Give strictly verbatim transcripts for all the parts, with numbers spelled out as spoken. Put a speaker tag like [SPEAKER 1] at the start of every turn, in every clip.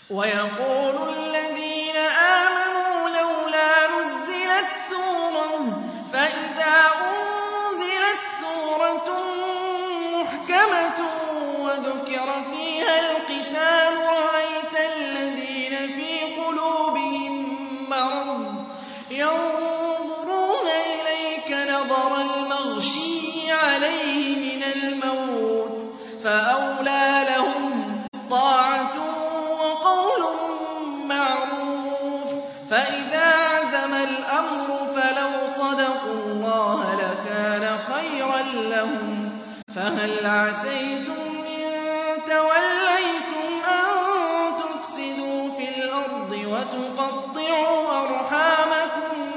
[SPEAKER 1] وَيَقُولُ الَّذِينَ آمَنُوا لَوْلَا نُزِّلَتْ سُورَةٌ ۖ فَإِذَا أُنزِلَتْ سُورَةٌ مُّحْكَمَةٌ وَذُكِرَ فِيهَا الْقِتَالُ رَأَيْتَ الَّذِينَ فِي قُلُوبِهِم مَّرَضٌ يَنظُرُونَ إِلَيْكَ نَظَرَ الْمَغْشِيِّ عَلَيْهِ مِنَ الْمَوْتِ ۖ فَأَوْلَىٰ لَهُمْ طَاعَةٌ وَقَوْلٌ مَّعْرُوفٌ ۚ فَإِذَا عَزَمَ الْأَمْرُ فَلَوْ صَدَقُوا اللَّهَ لَكَانَ خَيْرًا لَّهُمْ ۚ فَهَلْ عَسَيْتُمْ إِن تَوَلَّيْتُمْ أَن تُفْسِدُوا فِي الْأَرْضِ وَتُقَطِّعُوا أَرْحَامَكُمْ ۚ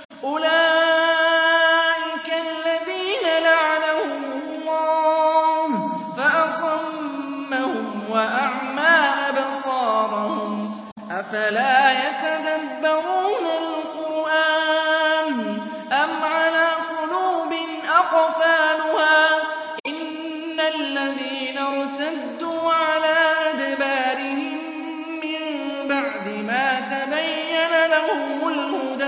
[SPEAKER 1] أُولَٰئِكَ الَّذِينَ لَعَنَهُمُ اللَّهُ فَأَصَمَّهُمْ وَأَعْمَىٰ أَبْصَارَهُمْ ۚ أَفَلَا يَتَدَبَّرُونَ الْقُرْآنَ أَمْ عَلَىٰ قُلُوبٍ أَقْفَالُهَا إِنَّ الَّذِينَ ارْتَدُّوا عَلَىٰ أَدْبَارِهِم مِّن بَعْدِ مَا تَبَيَّنَ لَهُمُ الْهُدَى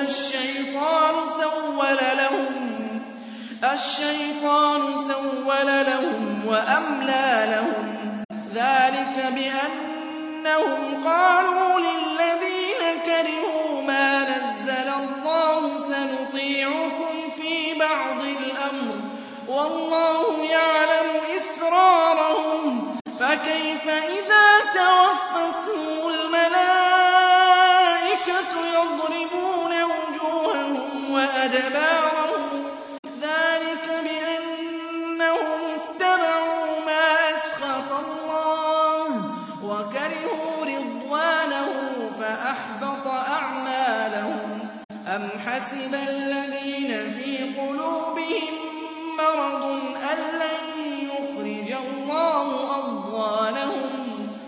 [SPEAKER 1] الشَّيْطَانُ سَوَّلَ لَهُمْ وَأَمْلَىٰ لَهُمْ ۚ ذَٰلِكَ بِأَنَّهُمْ قَالُوا لِلَّذِينَ كَرِهُوا مَا نَزَّلَ اللَّهُ سَنُطِيعُكُمْ فِي بَعْضِ الْأَمْرِ ۖ وَاللَّهُ يَعْلَمُ إِسْرَارَهُمْ ۚ فَكَيْفَ إِذَا تَوَفَّتْهُمُ الْمَلَائِكَةُ يَضْرِبُونَ وُجُوهَهُمْ وَأَدْبَارَهُمْ ۚ ذَٰلِكَ بِأَنَّهُمُ اتَّبَعُوا مَا أَسْخَطَ اللَّهَ وَكَرِهُوا رِضْوَانَهُ فَأَحْبَطَ أَعْمَالَهُمْ ۚ أَمْ حَسِبَ الَّذِينَ فِي قُلُوبِهِم مَّرَضٌ أَن لَّن